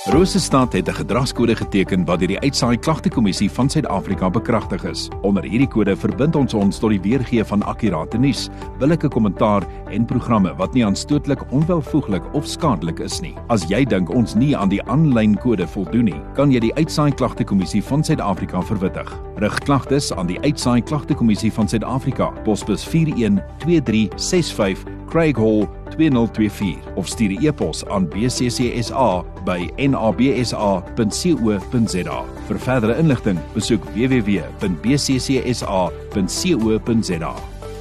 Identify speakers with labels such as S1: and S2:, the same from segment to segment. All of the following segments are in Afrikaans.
S1: Rosestad het 'n gedragskode geteken wat deur die Uitsaai Klagtekommissie van Suid-Afrika bekragtig is. Onder hierdie kode verbind ons tot die weergee van akkurate nuus, billike kommentaar en programme wat nie aanstootlik, onwelvoeglik of skadelik is nie. As jy dink ons nie aan die aanlyn kode voldoen nie, kan jy die Uitsaai Klagtekommissie van Suid-Afrika verwittig. Rig klagtes aan die Uitsaai Klagtekommissie van Suid-Afrika, posbus 412365 Craig Hall 2024 of stuur 'n e-pos aan bccsa@nabsa.co.za. Vir verdere inligting, besoek www.bccsa.co.za.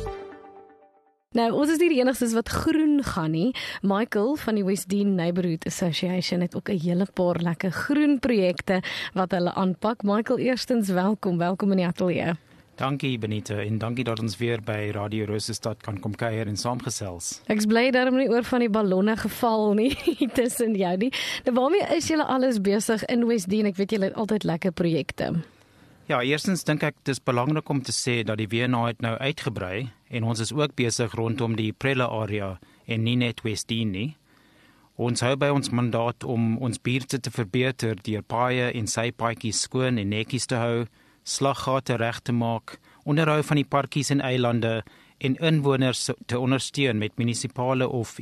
S2: Nou, ons is nie die enigstes wat groen gaan nie. Michael van die Westdene Neighbourhood Association het ook 'n hele paar lekker groen projekte wat hulle aanpak. Michael, eerstens welkom in die ateljee.
S3: Dankie Benita en dankie dat ons weer by Radio Rosestad kan kom kuier en saamgesels.
S2: Ek is bly daarom nie oor van die ballonne geval nie tussen jou nie. Nou waarmee is julle alles besig in Westdene? Ek weet julle het altyd lekker projekte.
S3: Ja, eerstens dink ek dis belangrik om te sê dat die WNA het nou uitgebrei en ons is ook besig rondom die Prella area en nie net Westdene nie. Ons hou by ons mandaat om ons buurte te verbeter deur paaie en sypaadjies skoon en netjies te hou, slaggate reg te maak, onderhou van die parkies en eilande en inwoners te ondersteun met munisipale of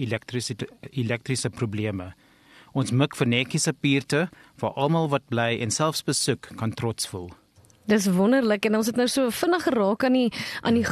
S3: elektriese probleme. Ons mik vir netjiese buurte waar almal wat bly en selfs besoek kan trots voel.
S2: Dis wonderlik en ons het nou so vinnig geraak aan die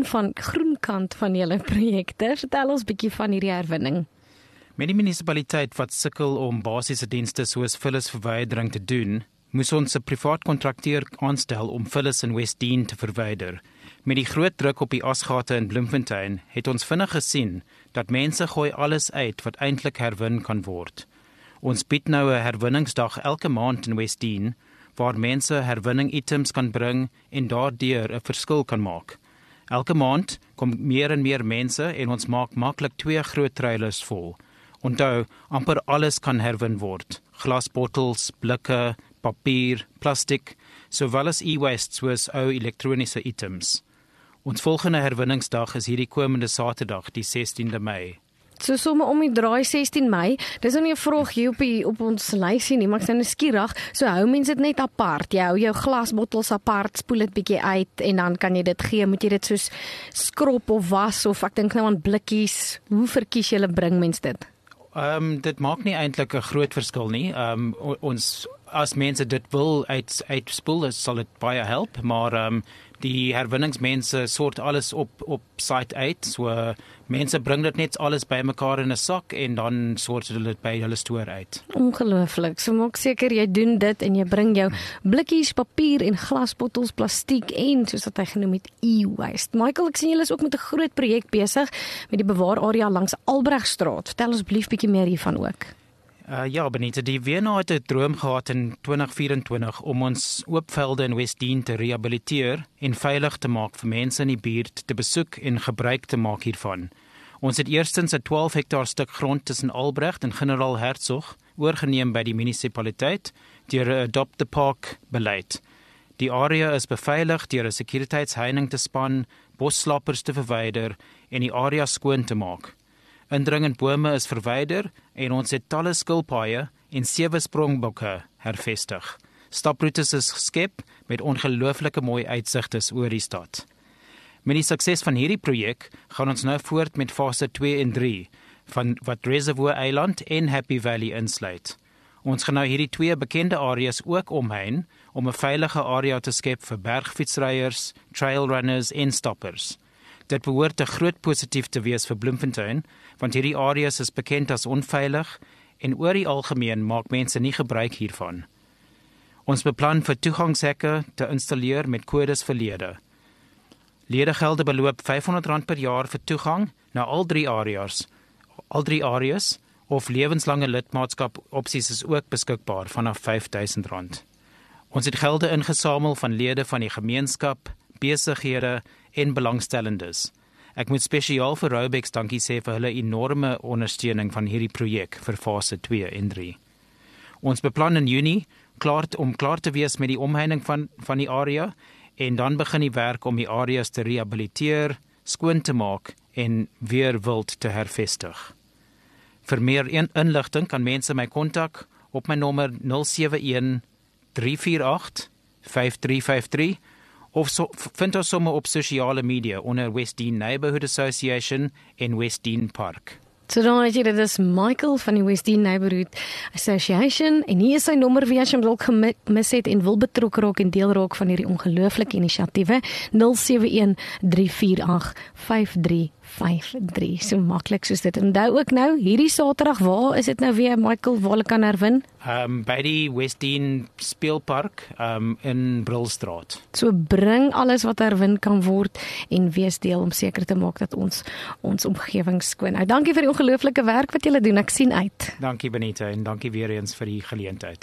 S2: groen kant van julle projekte. Vertel ons bietjie van hierdie herwinning.
S3: Met die munisipaliteit wat sukkel om basiese dienste soos vullisverwydering te doen, moes ons 'n privaat kontrakteur aanstel om vullis in Westdene te verwyder. Met die groot druk op die asgate in Bloemfontein het ons vinnig gesien dat mense gooi alles uit wat eintlik herwin kan word. Ons bied nou 'n herwinningsdag elke maand in Westdene waar mense herwinning items kan bring en daardeur 'n verskil kan maak. Elke maand kom meer en meer mense en ons maak maklik 2 groot trailers vol. Onthou, amper alles kan herwin word. Glasbottels, blikke, papier, plastiek, sowel as e-waste soos ou elektroniese items. Ons volgende herwinningsdag is hierdie komende Saterdag, die 16de Mei.
S2: So somme om die draai 16 Mei, dis nou nie 'n vraag hier op ons lysie nie, maar ek is nou skieurig, so hou mense dit net apart. Jy hou jou glasbottels apart, spoel dit bietjie uit en dan kan jy dit gee. Moet jy dit soos skrob of was of ek dink nou aan blikkies. Hoe verkies julle bring mense dit?
S3: Dit maak nie eintlik 'n groot verskil nie. Ons as mense dit wil uitspoel, sal dit baie help, maar die herwinningsmense sort alles op site uit. So mense bring dit net alles bymekaar in 'n sak en dan sort hulle dit by hulle stoor uit.
S2: Ongelooflik. So maak seker jy doen dit en jy bring jou blikkies, papier en glasbottels, plastiek en soos wat hy genoem het e-waste. Michael, ek sien julle is ook met 'n groot projek besig met die bewaararea langs Albregstraat. Vertel ons asseblief bietjie meer hiervan ook.
S3: Ja, Benita, die WNA het 'n droom gehad in 2024 om ons oopvelde in Westdene te rehabiliteer en veilig te maak vir mense in die buurt te besoek en gebruik te maak hiervan. Ons het eerstens 'n 12 hektaar stuk grond tussen Albrecht en Generaal Hertzog oorgeneem by die munisipaliteit deur 'n Adopt the Park beleid. Die area is beveilig deur 'n sekuriteitsheining te span, bosslappers te verwyder en die area skoon te maak. Indringende bome is verwyder en ons het talle skilpaaie en 7 sprongbokke hervestig. Staproetes is geskep met ongelooflike mooi uitsigtes oor die stad. Met die sukses van hierdie projek gaan ons nou voort met fase 2 en 3 van wat Reservoir Eiland en Happy Valley insluit. Ons gaan nou hierdie 2 bekende areas ook omheen om 'n veilige area te skep vir bergfietsryers, trailrunners en stoppers. Dit behoort 'n groot positief te wees vir Bloemfontein, want hierdie areas is bekend as onveilig en oor die algemeen maak mense nie gebruik hiervan. Ons beplan vir toegangshekke te installeer met kodes vir lede. Ledegelde beloop R500 per jaar vir toegang na al drie areas of lewenslange lidmaatskap opsies is ook beskikbaar vanaf R5000. Ons het gelde ingesamel van lede van die gemeenskap, besighede en belangstellendes. Ek moet spesiaal vir Raubex dankie sê vir hulle enorme ondersteuning van hierdie projek vir fase 2 en 3. Ons beplan in Junie om klaar te wees met die omheining van die area en dan begin die werk om die areas te rehabiliteer, skoon te maak en weer wild te hervestig. Vir meer inligting kan mense my kontak op my nommer 071 348 5353 of vind ons sommer op sosiale media onder Westdene Neighbourhood Association en Westdene Park.
S2: So dan weet jy, dit is Michael van die Westdene Neighbourhood Association en hier is sy nommer wie as jy hom dalk gemis het en wil betrokke raak en deel raak van hierdie ongelooflike inisiatiewe 071 348 5353. So maklik soos dit. Onthou ook nou, hierdie Saterdag, waar is dit nou weer, Michael, waar hulle kan herwin?
S3: By die Westdene Speelpark in Brilstraat.
S2: So bring alles wat herwin kan word en wees deel om seker te maak dat ons omgewing skoon hou. Dankie vir die ongelooflike werk wat julle doen. Ek sien uit.
S3: Dankie Benita en dankie weer eens vir die geleentheid.